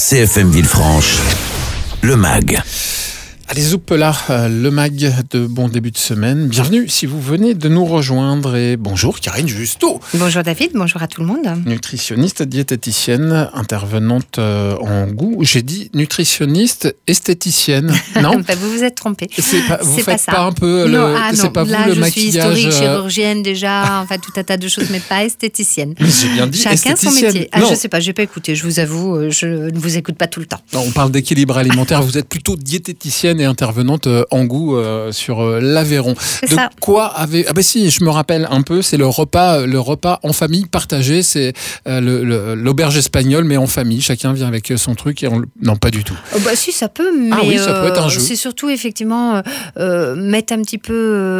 CFM Villefranche, le MAG. Allez, Zoupela, le MAG de bon début de semaine. Bienvenue si vous venez de nous rejoindre et bonjour Karine Justo. Bonjour David, bonjour à tout le monde. Nutritionniste, diététicienne, intervenante en goût. J'ai dit nutritionniste, esthéticienne, non? Vous vous êtes trompé. Vous c'est faites pas pas un peu non, c'est pas là, vous le je maquillage. suis historique, chirurgienne déjà, enfin tout un tas de choses, mais pas esthéticienne. Mais j'ai bien dit Chacun son esthéticienne. métier. Je sais pas, j'ai pas écouté, je vous avoue, je ne vous écoute pas tout le temps. Non, on parle d'équilibre alimentaire. Vous êtes plutôt diététicienne et intervenante en goût sur l'Aveyron. C'est ça. Quoi avait... Ah ben si, je me rappelle un peu, c'est le repas en famille partagé, c'est l'auberge espagnole, mais en famille. Chacun vient avec son truc et non, pas du tout. Si, ça peut, mais oui, ça peut être un jeu. c'est surtout effectivement mettre un petit peu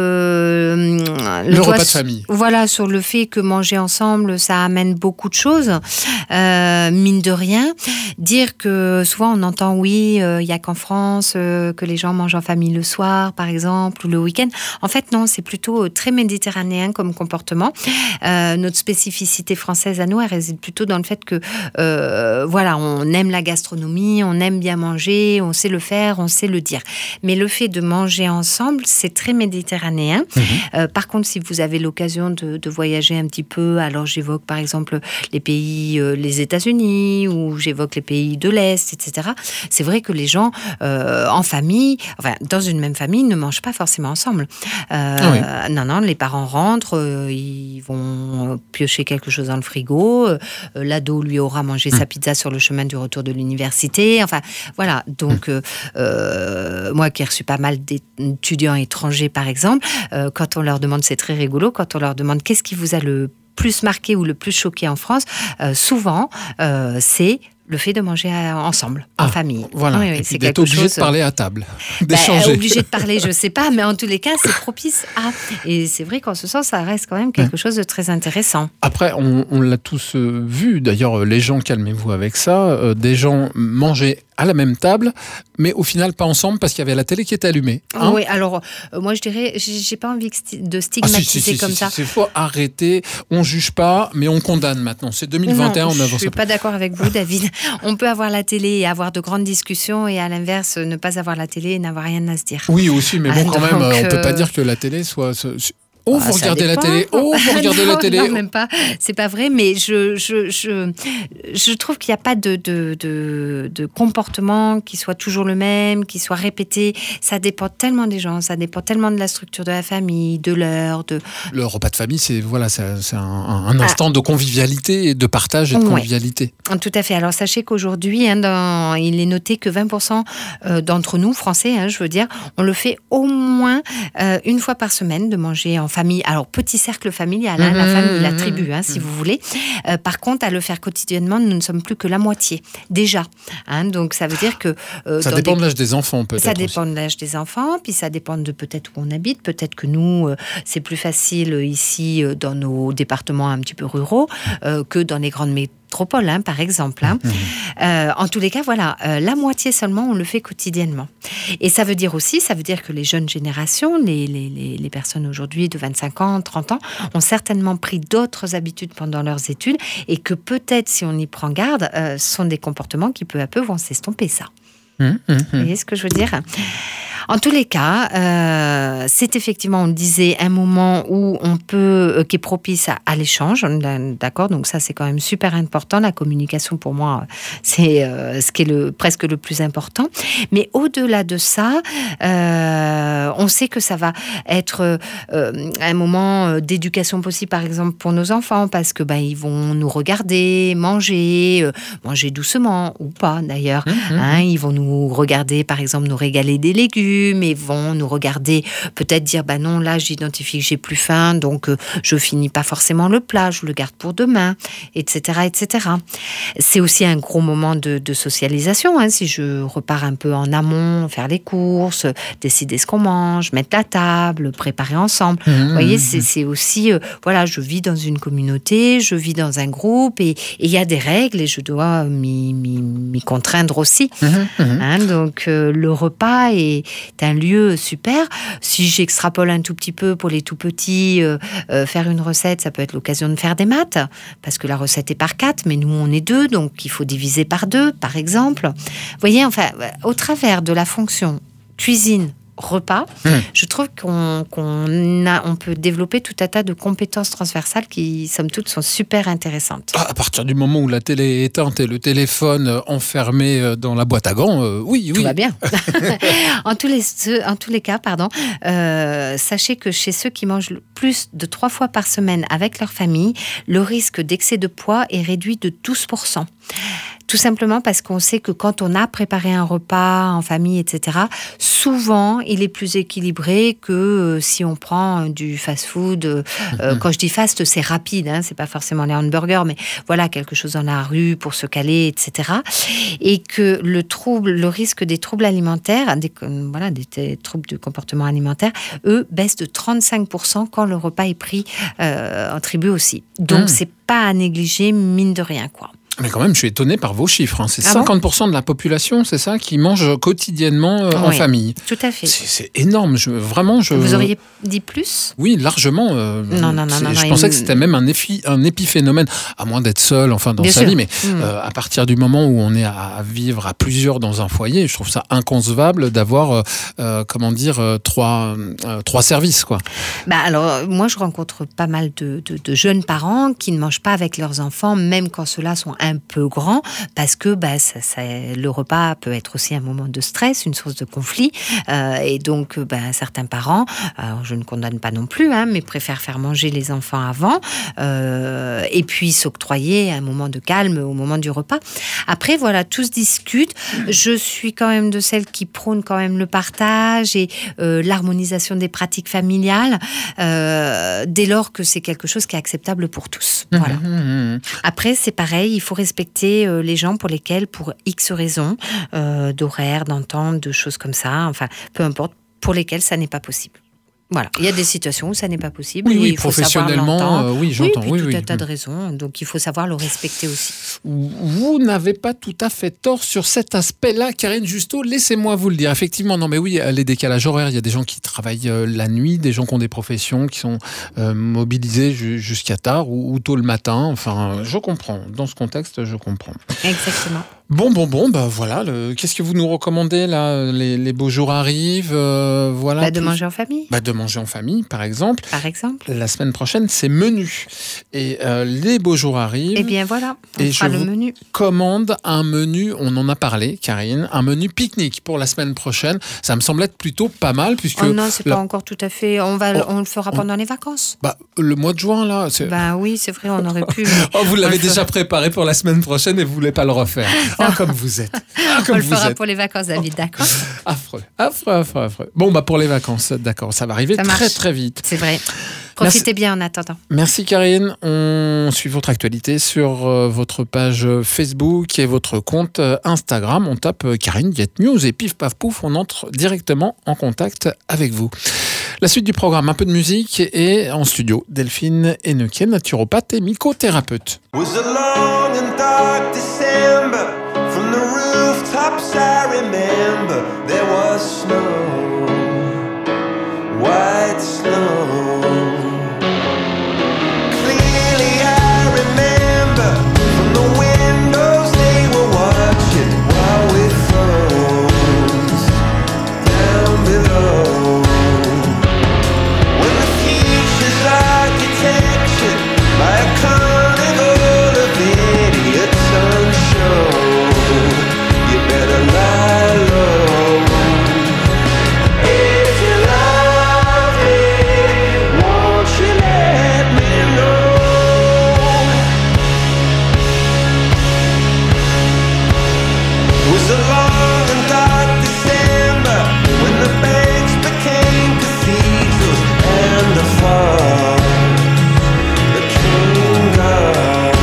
le repas de famille. Voilà, sur le fait que manger ensemble, ça amène beaucoup de choses, mine de rien. Dire que souvent on entend oui, il n'y a qu'en France que les gens mangent en famille le soir, par exemple, ou le week-end. En fait, non, c'est plutôt très méditerranéen comme comportement. Notre spécificité française à nous, elle réside plutôt dans le fait que, on aime la gastronomie, on aime bien manger, on sait le faire, on sait le dire. Mais le fait de manger ensemble, c'est très méditerranéen. Par contre, si vous avez l'occasion de voyager un petit peu, alors j'évoque par exemple les pays, les États-Unis, ou j'évoque les pays de l'Est, etc. C'est vrai que les gens, en famille, dans une même famille, ne mangent pas forcément ensemble. Non, les parents rentrent, ils vont piocher quelque chose dans le frigo, l'ado lui aura mangé sa pizza sur le chemin du retour de l'université, enfin voilà, donc moi qui ai reçu pas mal d'étudiants étrangers par exemple, quand on leur demande, c'est très rigolo, quand on leur demande qu'est-ce qui vous a le plus marqué ou le plus choqué en France, souvent c'est le fait de manger ensemble, en famille. Voilà, oui, et c'est puis d'être obligé de parler à table, d'échanger. Obligé de parler, je ne sais pas, mais en tous les cas, c'est propice à... Et c'est vrai qu'en ce sens, ça reste quand même quelque chose de très intéressant. Après, on l'a tous vu, d'ailleurs, les gens, calmez-vous avec ça, des gens mangeaient à la même table, mais au final pas ensemble parce qu'il y avait la télé qui était allumée. Oui, alors moi je dirais, j'ai pas envie de stigmatiser comme ça. Il faut arrêter, on juge pas, mais on condamne maintenant. C'est 2021, on avance. Je suis pas d'accord avec vous, David. On peut avoir la télé et avoir de grandes discussions, et à l'inverse, ne pas avoir la télé et n'avoir rien à se dire. Oui, aussi, mais bon, quand même, on peut pas dire que la télé soit... vous regardez la télé. Vous regardez la télé. Non, même pas. C'est pas vrai, mais je trouve qu'il n'y a pas de comportement qui soit toujours le même, qui soit répété. Ça dépend tellement des gens, ça dépend tellement de la structure de la famille, de l'heure. Le repas de famille, c'est un instant de convivialité et de partage et de convivialité. Tout à fait. Alors sachez qu'aujourd'hui, il est noté que 20% d'entre nous, Français, je veux dire, on le fait au moins une fois par semaine de manger en famille. Alors, petit cercle familial, la famille, la tribu, si vous voulez. Par contre, à le faire quotidiennement, nous ne sommes plus que la moitié, déjà. Donc, ça veut dire que... ça dépend de l'âge des enfants, peut-être. Ça dépend de l'âge des enfants, puis ça dépend de peut-être où on habite. Peut-être que nous, c'est plus facile ici, dans nos départements un petit peu ruraux, que dans les grandes métropoles, par exemple. En tous les cas, voilà, la moitié seulement, on le fait quotidiennement. Et ça veut dire que les jeunes générations, les personnes aujourd'hui de 25 ans, 30 ans, ont certainement pris d'autres habitudes pendant leurs études, et que peut-être, si on y prend garde, sont des comportements qui peu à peu vont s'estomper, ça. Vous voyez ce que je veux dire ? En tous les cas, c'est effectivement, on le disait, un moment où on peut, qui est propice à l'échange, d'accord ? Donc ça, c'est quand même super important. La communication, pour moi, c'est ce qui est presque le plus important. Mais au-delà de ça, on sait que ça va être un moment d'éducation possible, par exemple, pour nos enfants, parce que ils vont nous regarder, manger doucement, ou pas d'ailleurs. Ils vont nous regarder, par exemple, nous régaler des légumes, mais vont nous regarder, peut-être dire non, là j'identifie que j'ai plus faim, donc je finis pas forcément le plat, je le garde pour demain, etc., etc. C'est aussi un gros moment de socialisation, si je repars un peu en amont, faire les courses, décider ce qu'on mange, mettre la table, préparer ensemble. Vous voyez, c'est aussi, je vis dans une communauté, je vis dans un groupe, et il y a des règles, et je dois m'y contraindre aussi. Donc le repas est un lieu super. Si j'extrapole un tout petit peu pour les tout petits, faire une recette, ça peut être l'occasion de faire des maths, parce que la recette est par 4, mais nous on est 2, donc il faut diviser par 2, par exemple. Vous voyez, enfin, au travers de la fonction cuisine, repas, je trouve qu'on peut développer tout un tas de compétences transversales qui, somme toute, sont super intéressantes. À partir du moment où la télé est éteinte et le téléphone enfermé dans la boîte à gants, oui. Tout va bien. En tous les cas, sachez que chez ceux qui mangent plus de 3 fois par semaine avec leur famille, le risque d'excès de poids est réduit de 12%. Tout simplement parce qu'on sait que quand on a préparé un repas en famille, etc., souvent, il est plus équilibré que si on prend du fast-food. Quand je dis fast, c'est rapide, hein, c'est pas forcément les hamburgers, mais voilà, quelque chose dans la rue pour se caler, etc. Et que le risque des troubles alimentaires, des troubles du comportement alimentaire, eux, baissent de 35% quand le repas est pris en tribu aussi. Donc, c'est pas à négliger, mine de rien, quoi. Mais quand même, je suis étonné par vos chiffres. Hein. C'est 50% bon de la population, c'est ça, qui mange quotidiennement en famille. Tout à fait. C'est énorme. Vous auriez dit plus ? Oui, largement. Non. Je pensais que c'était même un épiphénomène, à moins d'être seul, enfin dans sa vie, mais à partir du moment où on est à vivre à plusieurs dans un foyer, je trouve ça inconcevable d'avoir, trois services, quoi. Alors, moi, je rencontre pas mal de jeunes parents qui ne mangent pas avec leurs enfants, même quand ceux-là sont un peu grand, parce que le repas peut être aussi un moment de stress, une source de conflit, et donc certains parents, alors je ne condamne pas non plus, mais préfèrent faire manger les enfants avant, et puis s'octroyer un moment de calme au moment du repas. Après, voilà, tout se discute. Je suis quand même de celles qui prônent quand même le partage et l'harmonisation des pratiques familiales, dès lors que c'est quelque chose qui est acceptable pour tous. Voilà. Après, c'est pareil, il faut respecter les gens pour lesquels, pour X raisons, d'horaire, d'entente, de choses comme ça, enfin, peu importe, pour lesquels ça n'est pas possible. Voilà, il y a des situations où ça n'est pas possible. Oui, il faut professionnellement, j'entends. Oui, tout un tas de raisons, donc il faut savoir le respecter aussi. Vous n'avez pas tout à fait tort sur cet aspect-là, Karine Justeau, laissez-moi vous le dire. Effectivement, non mais oui, les décalages horaires, il y a des gens qui travaillent la nuit, des gens qui ont des professions, qui sont mobilisés jusqu'à tard ou tôt le matin. Enfin, je comprends. Dans ce contexte, je comprends. Exactement. Bon, voilà. Qu'est-ce que vous nous recommandez là ? Les beaux jours arrivent, voilà. De manger en famille. De manger en famille, par exemple. Par exemple. La semaine prochaine, c'est menu. Et les beaux jours arrivent. Eh bien voilà, on fera le menu. Commande un menu, on en a parlé, Karine, un menu pique-nique pour la semaine prochaine. Ça me semble être plutôt pas mal puisque. Oh non, c'est pas encore tout à fait. On le fera pendant les vacances. Le mois de juin là. Oui, c'est vrai, on aurait pu. Vous l'avez déjà préparé pour la semaine prochaine et vous voulez pas le refaire. Comme vous êtes. On le fera pour les vacances, David, d'accord ? Affreux. Bon, pour les vacances, d'accord. Ça va arriver très, très vite. C'est vrai. Profitez bien en attendant. Merci, Karine. On suit votre actualité sur votre page Facebook et votre compte Instagram. On tape Karine Get News et pif, paf, pouf, on entre directement en contact avec vous. La suite du programme, un peu de musique et en studio, Delphine Hennequin, naturopathe et mycothérapeute. From the rooftops I remember there was snow, white snow. Clearly I remember from the windows they were watching while we froze down below. When the future's architecture by a carnival of idiots unsure, you better lie low. If you love me, won't you let me know? It was a long and dark December when the banks became cathedrals and the fog became dark.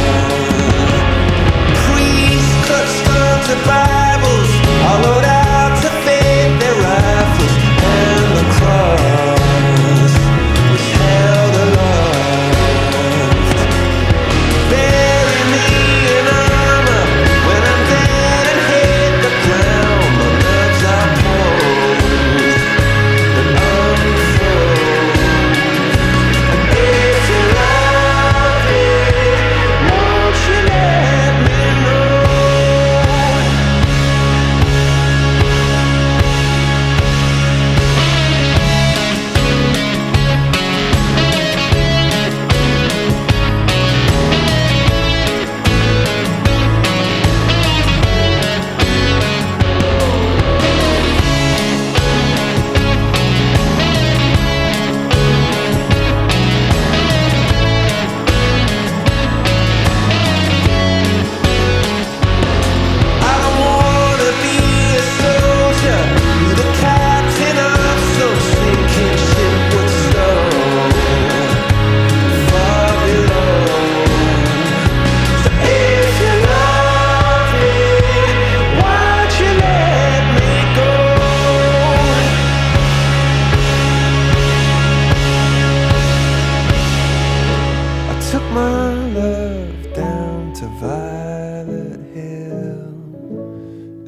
Priests clutched onto Bibles, hollowed out to fade their rifles, and the cross was held aloft. Bury me in armor when I'm dead and hit the ground. My nerves are cold.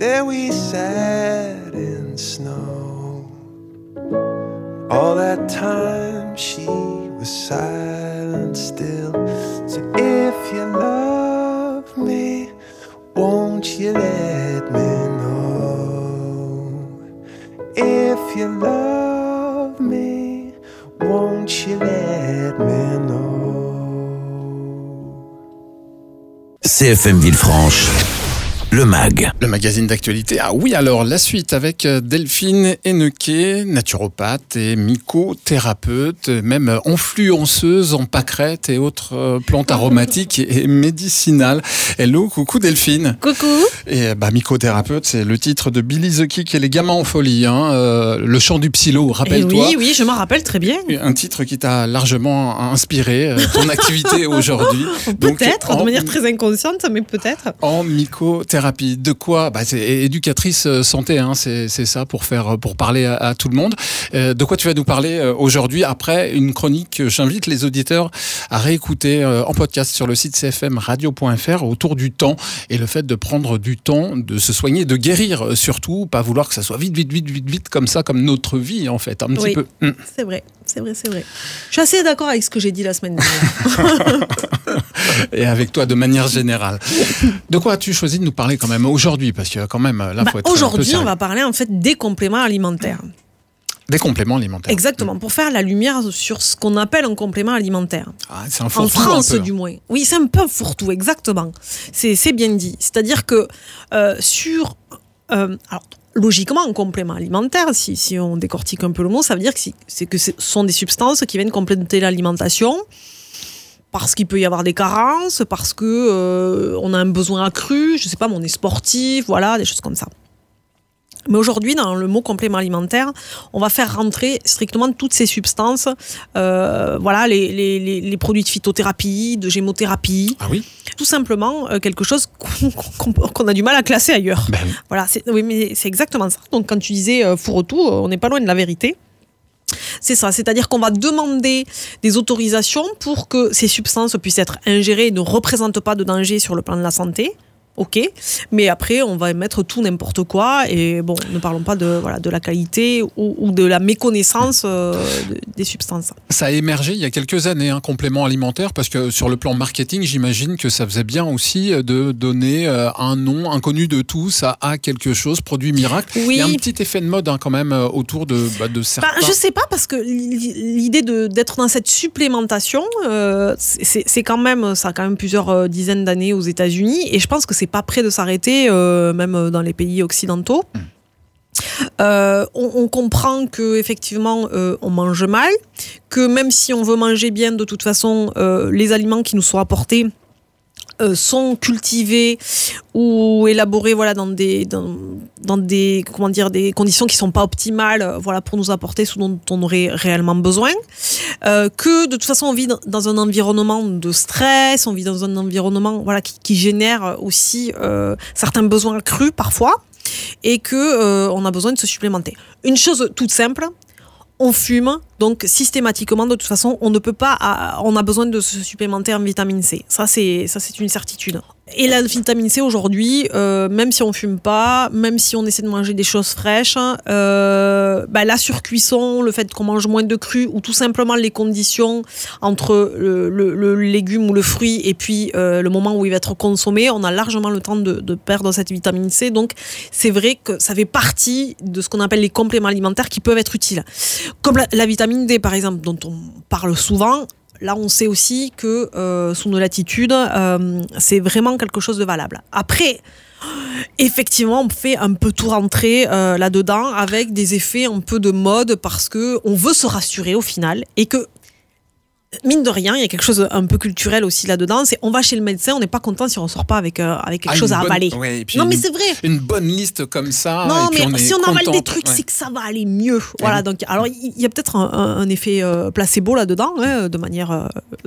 There we sat in snow. All that time she was silent still. So if you love me, won't you let me know? If you love me, won't you let me know? CFM Villefranche, le MAG. Le magazine d'actualité. Ah oui, alors la suite avec Delphine Hennequet, naturopathe et mycothérapeute, même influenceuse en pâquerettes et autres plantes aromatiques et médicinales. Hello, coucou Delphine. Coucou. Et mycothérapeute, c'est le titre de Billy the Kick et les gamins en folie. Le chant du psylo, rappelle-toi. Oui, je m'en rappelle très bien. Un titre qui t'a largement inspiré ton activité aujourd'hui. Peut-être, de manière très inconsciente, mais peut-être. En mycothérapie. De quoi c'est éducatrice santé, hein, c'est ça pour parler à tout le monde. De quoi tu vas nous parler aujourd'hui après une chronique que j'invite les auditeurs à réécouter en podcast sur le site cfmradio.fr autour du temps et le fait de prendre du temps, de se soigner, de guérir surtout, pas vouloir que ça soit vite comme ça, comme notre vie en fait, un petit peu. C'est vrai. Je suis assez d'accord avec ce que j'ai dit la semaine dernière. Et avec toi de manière générale. De quoi as-tu choisi de nous parler quand même aujourd'hui? Parce que quand même, là, faut être aujourd'hui, on va parler en fait des compléments alimentaires. Des compléments alimentaires. Exactement, pour faire la lumière sur ce qu'on appelle un complément alimentaire. Ah, c'est un fourre-tout. En France, un peu. du moins. Oui, c'est un peu un fourre-tout, exactement. C'est bien dit. C'est-à-dire que alors, logiquement, un complément alimentaire, si on décortique un peu le mot, ça veut dire que ce sont des substances qui viennent compléter l'alimentation parce qu'il peut y avoir des carences, parce que on a un besoin accru, je sais pas, on est sportif, voilà, des choses comme ça. Mais aujourd'hui, dans le mot complément alimentaire, on va faire rentrer strictement toutes ces substances, les produits de phytothérapie, de gémothérapie. Ah oui. Tout simplement quelque chose qu'on a du mal à classer ailleurs. Ben oui. Voilà, mais c'est exactement ça. Donc quand tu disais fourre-tout, on n'est pas loin de la vérité. C'est ça, c'est-à-dire qu'on va demander des autorisations pour que ces substances puissent être ingérées et ne représentent pas de danger sur le plan de la santé. Ok, mais après on va mettre tout n'importe quoi et bon, ne parlons pas de la qualité ou de la méconnaissance des substances. Ça a émergé il y a quelques années, un complément alimentaire, parce que sur le plan marketing, j'imagine que ça faisait bien aussi de donner un nom inconnu de tous à quelque chose, produit miracle. Oui. Il y a un petit effet de mode quand même autour de certains. Je sais pas, parce que l'idée d'être dans cette supplémentation, c'est quand même, ça a quand même plusieurs dizaines d'années aux États-Unis et je pense que c'est pas prêt de s'arrêter, même dans les pays occidentaux. On comprend que effectivement on mange mal, que même si on veut manger bien, de toute façon, les aliments qui nous sont apportés sont cultivés ou élaborés dans des des conditions qui sont pas optimales pour nous apporter ce dont on aurait réellement besoin, que de toute façon on vit dans un environnement de stress, on vit dans un environnement qui génère aussi certains besoins accrus parfois et que on a besoin de se supplémenter. Une chose toute simple, on fume, donc systématiquement, de toute façon, on a besoin de se supplémenter en vitamine C. Ça, c'est une certitude. Et la vitamine C aujourd'hui, même si on fume pas, même si on essaie de manger des choses fraîches, la surcuisson, le fait qu'on mange moins de cru, ou tout simplement les conditions entre le légume ou le fruit et puis le moment où il va être consommé, on a largement le temps de perdre cette vitamine C. Donc c'est vrai que ça fait partie de ce qu'on appelle les compléments alimentaires qui peuvent être utiles. Comme la vitamine D par exemple, dont on parle souvent. Là, on sait aussi que sous nos latitudes, c'est vraiment quelque chose de valable. Après, effectivement, on fait un peu tout rentrer là-dedans avec des effets un peu de mode parce qu'on veut se rassurer au final et que, mine de rien, il y a quelque chose un peu culturel aussi là-dedans. C'est on va chez le médecin, on n'est pas content si on ne sort pas avec quelque chose à avaler. Ouais, non, mais c'est vrai. Une bonne liste comme ça. Non, et puis mais si on avale des trucs, ouais. c'est que ça va aller mieux. Voilà. Donc, alors, il y a peut-être un effet placebo là-dedans, de manière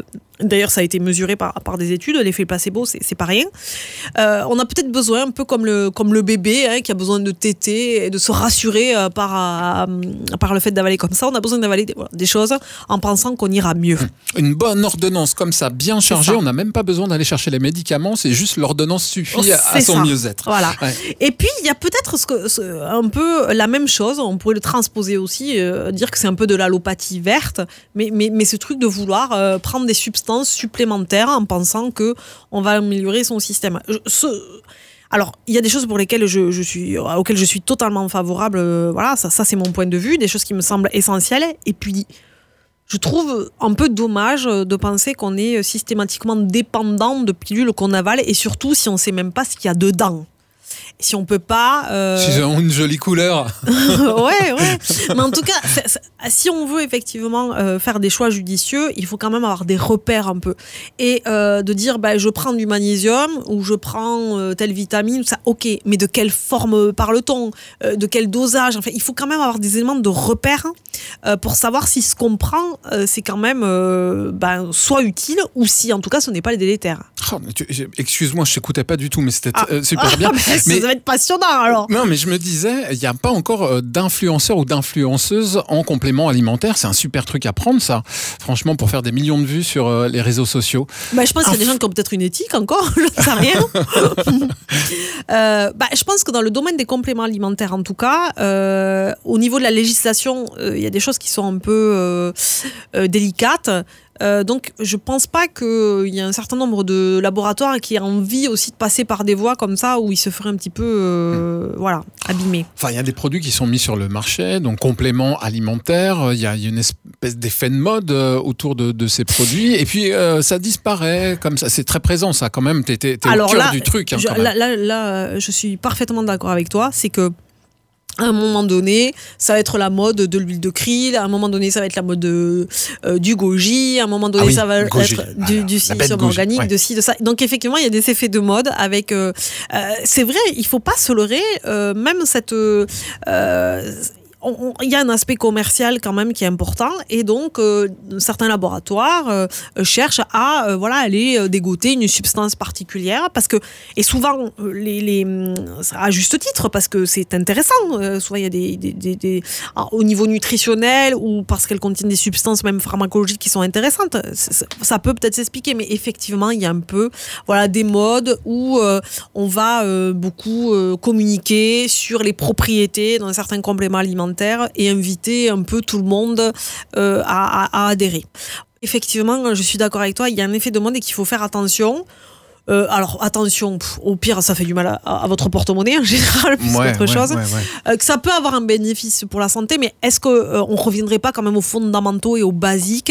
D'ailleurs, ça a été mesuré par des études. L'effet placebo, c'est pas rien. On a peut-être besoin, un peu comme le bébé, qui a besoin de téter et de se rassurer par le fait d'avaler comme ça. On a besoin d'avaler des choses en pensant qu'on ira mieux. Une bonne ordonnance comme ça, bien chargée, on n'a même pas besoin d'aller chercher les médicaments, c'est juste l'ordonnance suffit à son mieux-être. Voilà. Ouais. Et puis, il y a peut-être un peu la même chose, on pourrait le transposer aussi, dire que c'est un peu de l'allopathie verte, mais ce truc de vouloir prendre des substances supplémentaires en pensant qu'on va améliorer son système. Alors, il y a des choses pour lesquelles auxquelles je suis totalement favorable, voilà, ça c'est mon point de vue, des choses qui me semblent essentielles, et puis je trouve un peu dommage de penser qu'on est systématiquement dépendant de pilules qu'on avale, et surtout si on ne sait même pas ce qu'il y a dedans. Si on peut pas... Si ils ont une jolie couleur. ouais. Mais en tout cas, si on veut effectivement faire des choix judicieux, il faut quand même avoir des repères un peu. Et de dire, je prends du magnésium ou je prends telle vitamine, ça, ok. Mais de quelle forme parle-t-on ? De quel dosage ? Enfin, il faut quand même avoir des éléments de repère pour savoir si ce qu'on prend, c'est quand même soit utile ou si, en tout cas, ce n'est pas délétère. Oh, excuse-moi, je t'écoutais pas du tout, mais c'était super bien. Ça va être passionnant alors. Non, mais je me disais, il n'y a pas encore d'influenceurs ou d'influenceuses en complément alimentaire. C'est un super truc à prendre, ça. Franchement, pour faire des millions de vues sur les réseaux sociaux. Je pense qu'il y a des gens qui ont peut-être une éthique encore, je ne sais rien. Je pense que dans le domaine des compléments alimentaires, en tout cas, au niveau de la législation, il y a des choses qui sont un peu délicates. Donc, je pense pas qu'il y a un certain nombre de laboratoires qui aient envie aussi de passer par des voies comme ça où ils se feraient un petit peu, abîmer. Enfin, il y a des produits qui sont mis sur le marché, donc compléments alimentaires. Il y a une espèce d'effet de mode autour de ces produits. Et puis, ça disparaît comme ça. C'est très présent, ça, quand même. T'es au cœur du truc. Là, je suis parfaitement d'accord avec toi. C'est que à un moment donné, ça va être la mode de l'huile de krill. À un moment donné, ça va être la mode du goji. À un moment donné, ça va être du silicium organique, de ci, de ça. Donc, effectivement, il y a des effets de mode avec... c'est vrai, il faut pas se leurrer. Même cette... il y a un aspect commercial quand même qui est important, et donc certains laboratoires cherchent à aller dégoter une substance particulière, parce que, et souvent à juste titre, parce que c'est intéressant, souvent il y a des au niveau nutritionnel, ou parce qu'elles contiennent des substances même pharmacologiques qui sont intéressantes, ça peut peut-être s'expliquer, mais effectivement il y a un peu des modes où on va beaucoup communiquer sur les propriétés d'un certain complément alimentaire et inviter un peu tout le monde à adhérer. Effectivement, je suis d'accord avec toi, il y a un effet de mode et qu'il faut faire attention. Alors attention, au pire ça fait du mal à votre porte-monnaie en général, plus qu'autre chose. Que ça peut avoir un bénéfice pour la santé, mais est-ce qu'on reviendrait pas quand même aux fondamentaux et aux basiques,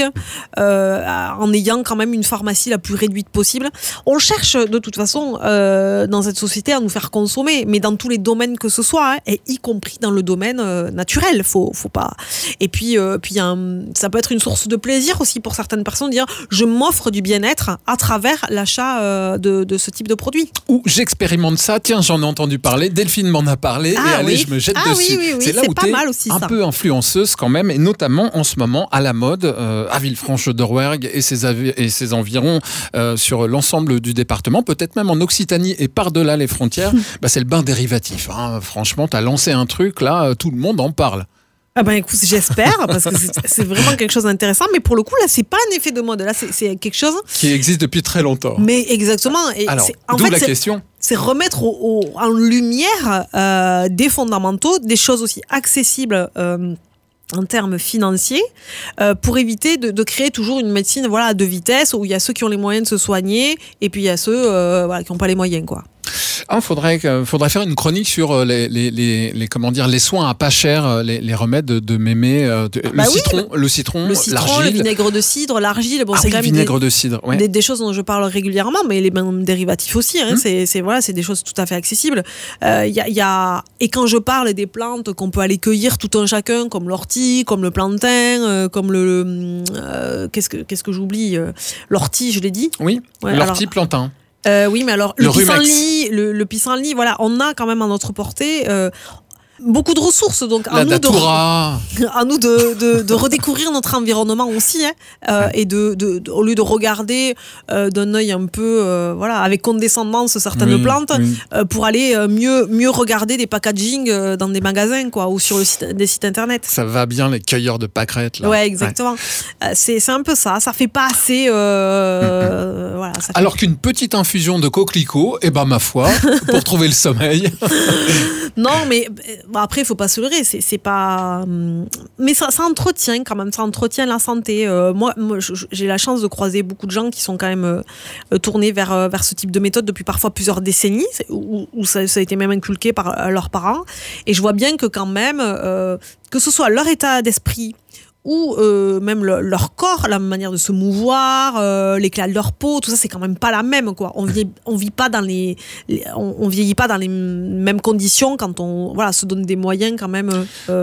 en ayant quand même une pharmacie la plus réduite possible? On cherche de toute façon dans cette société à nous faire consommer, mais dans tous les domaines que ce soit, et y compris dans le domaine naturel, faut pas. Et puis ça peut être une source de plaisir aussi pour certaines personnes, de dire je m'offre du bien-être à travers l'achat de ce type de produit. Ou j'expérimente ça, tiens, j'en ai entendu parler, Delphine m'en a parlé, et allez, je me jette dessus. Oui, c'est là où t'es un peu influenceuse quand même, et notamment en ce moment à la mode, à Villefranche-de-Rouergue et ses environs, sur l'ensemble du département, peut-être même en Occitanie et par-delà les frontières, c'est le bain dérivatif. Hein. Franchement, t'as lancé un truc, là, tout le monde en parle. Écoute, j'espère, parce que c'est vraiment quelque chose d'intéressant, mais pour le coup, là, c'est pas un effet de mode, là, c'est quelque chose qui existe depuis très longtemps. Mais exactement. Et alors, d'où la question. C'est remettre en lumière des fondamentaux, des choses aussi accessibles en termes financiers, pour éviter de créer toujours une médecine à deux vitesses, où il y a ceux qui ont les moyens de se soigner, et puis il y a ceux qui n'ont pas les moyens, quoi. Faudrait faire une chronique sur les soins à pas cher, les remèdes de mémé, le citron, l'argile, le vinaigre de cidre, l'argile. Bon, c'est quand même vinaigre de cidre, des choses dont je parle régulièrement, mais les mêmes dérivatifs aussi. C'est des choses tout à fait accessibles. Et quand je parle des plantes qu'on peut aller cueillir tout un chacun, comme l'ortie, comme le plantain, comme qu'est-ce que j'oublie, l'ortie, je l'ai dit. Oui. L'ortie, plantain. Oui, mais alors le pissenlit, on a quand même à notre portée. beaucoup de ressources. Donc, La datura. à nous de redécouvrir notre environnement aussi, hein, et au lieu de regarder d'un œil un peu, avec condescendance certaines plantes, pour aller mieux regarder des packaging dans des magasins, quoi, ou sur des sites internet. Ça va bien les cueilleurs de pâquerettes là. Ouais, exactement. C'est un peu ça. Ça fait pas assez. Voilà. Alors qu'une petite infusion de coquelicot, ma foi, pour trouver le sommeil. Non, mais après, il faut pas se leurrer. C'est pas. Mais ça entretient quand même. Ça entretient la santé. Moi, j'ai la chance de croiser beaucoup de gens qui sont quand même tournés vers ce type de méthode depuis parfois plusieurs décennies, où ça a été même inculqué par leurs parents. Et je vois bien que quand même, que ce soit leur état d'esprit ou même leur corps, la manière de se mouvoir, l'éclat de leur peau, tout ça, c'est quand même pas la même, quoi. On vit pas dans on vieillit pas dans les mêmes conditions quand on se donne des moyens quand même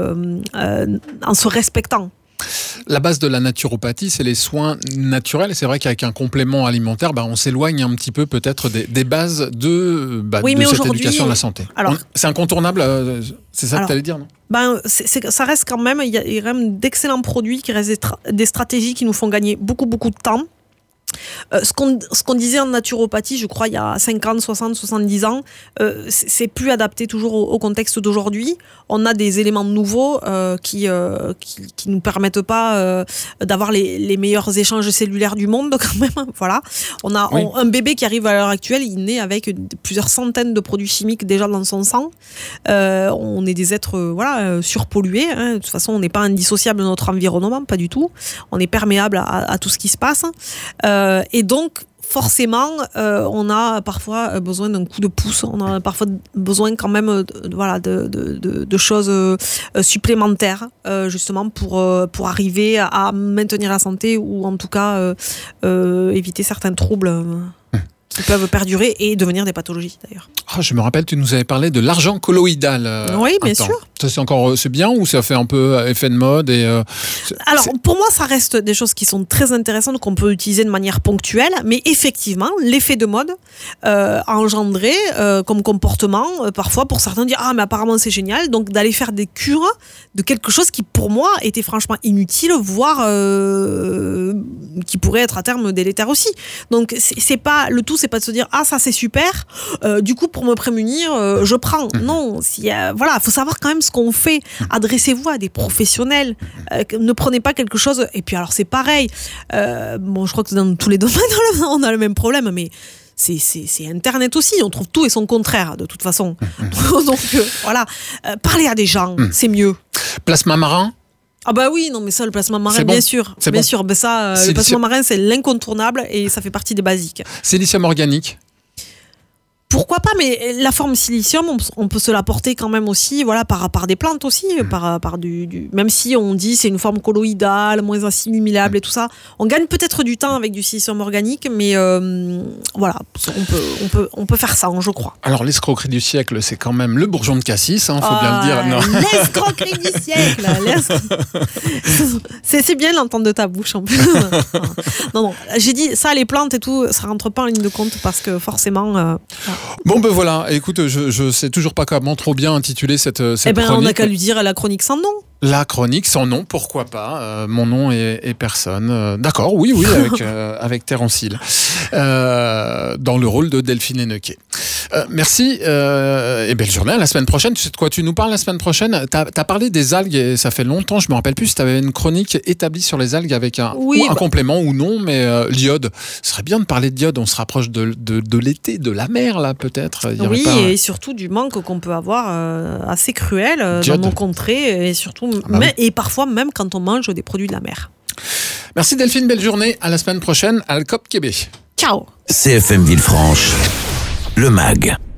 en se respectant. La base de la naturopathie, c'est les soins naturels. Et c'est vrai qu'avec un complément alimentaire, on s'éloigne un petit peu peut-être des bases de cette éducation de la santé. Alors, c'est incontournable, c'est ça que tu allais dire, non ? Ça reste quand même, il y a quand même d'excellents produits qui restent des stratégies qui nous font gagner beaucoup, beaucoup de temps. Ce qu'on disait en naturopathie, je crois, il y a 50, 60, 70 ans, c'est plus adapté toujours au contexte d'aujourd'hui. On a des éléments nouveaux qui nous permettent pas d'avoir les meilleurs échanges cellulaires du monde, quand même. Voilà. On a un bébé qui arrive à l'heure actuelle, il naît avec plusieurs centaines de produits chimiques déjà dans son sang. On est des êtres surpollués. Hein. De toute façon, on n'est pas indissociable de notre environnement, pas du tout. On est perméable à tout ce qui se passe. Et donc, forcément, on a parfois besoin d'un coup de pouce. On a parfois besoin quand même de choses supplémentaires, justement, pour arriver à maintenir la santé ou en tout cas éviter certains troubles qui peuvent perdurer et devenir des pathologies, d'ailleurs. Je me rappelle, tu nous avais parlé de l'argent colloïdal. Oui, bien sûr. Ça, c'est bien ou ça fait un peu effet de mode Alors, pour moi, ça reste des choses qui sont très intéressantes, qu'on peut utiliser de manière ponctuelle, mais effectivement, l'effet de mode a engendré comme comportement, parfois, pour certains, dire « Ah, mais apparemment, c'est génial », donc d'aller faire des cures de quelque chose qui, pour moi, était franchement inutile, voire qui pourrait être à terme délétère aussi. Donc, c'est pas le tout, c'est pas de se dire « Ah, ça, c'est super, du coup, pour me prémunir, je prends ». Non, faut savoir quand même ce qu'on fait. Adressez-vous à des professionnels. Ne prenez pas quelque chose. Et puis alors c'est pareil. Je crois que dans tous les domaines on a le même problème, mais c'est Internet aussi. On trouve tout et son contraire de toute façon. Donc parlez à des gens, c'est mieux. Plasma marin. Ah oui, non mais ça, le plasma marin, bon. bien sûr. Bien sûr. Le plasma marin, c'est l'incontournable et ça fait partie des basiques. Silicium organique. Pourquoi pas, mais la forme silicium, on peut se l'apporter quand même aussi, par des plantes aussi, par même si on dit c'est une forme colloïdale, moins assimilable et tout ça, on gagne peut-être du temps avec du silicium organique, mais on peut faire ça, je crois. Alors l'escroquerie du siècle, c'est quand même le bourgeon de cassis, faut bien le dire. Non. L'escroquerie du siècle. C'est bien l'entendre de ta bouche en plus. Non, j'ai dit ça, les plantes et tout, ça rentre pas en ligne de compte parce que forcément. Bon voilà, écoute, je sais toujours pas comment trop bien intituler cette chronique. On n'a qu'à lui dire la chronique sans nom. La chronique sans nom, pourquoi pas. Mon nom est personne. D'accord, oui, avec Terence Hill, dans le rôle de Delphine Hennequet. Merci et belle journée. À la semaine prochaine. Tu sais de quoi tu nous parles la semaine prochaine? T'as parlé des algues et ça fait longtemps, je me rappelle plus si t'avais une chronique établie sur les algues avec un complément ou non, mais l'iode. Ce serait bien de parler d'iode. On se rapproche de l'été, de la mer là peut-être. Et surtout du manque qu'on peut avoir assez cruel dans nos contrées et surtout et parfois même quand on mange des produits de la mer. Merci Delphine, belle journée. À la semaine prochaine à Alcop Québec. Ciao. CFM Villefranche, le MAG.